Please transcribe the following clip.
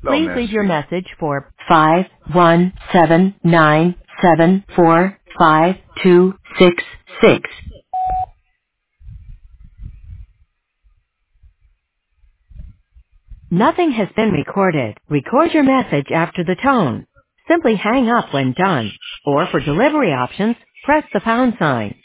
Hello, Please leave your Nancy. message for 51797455266. Nothing has been recorded. Record your message after the tone. Simply hang up when done. Or for delivery options, press the pound sign.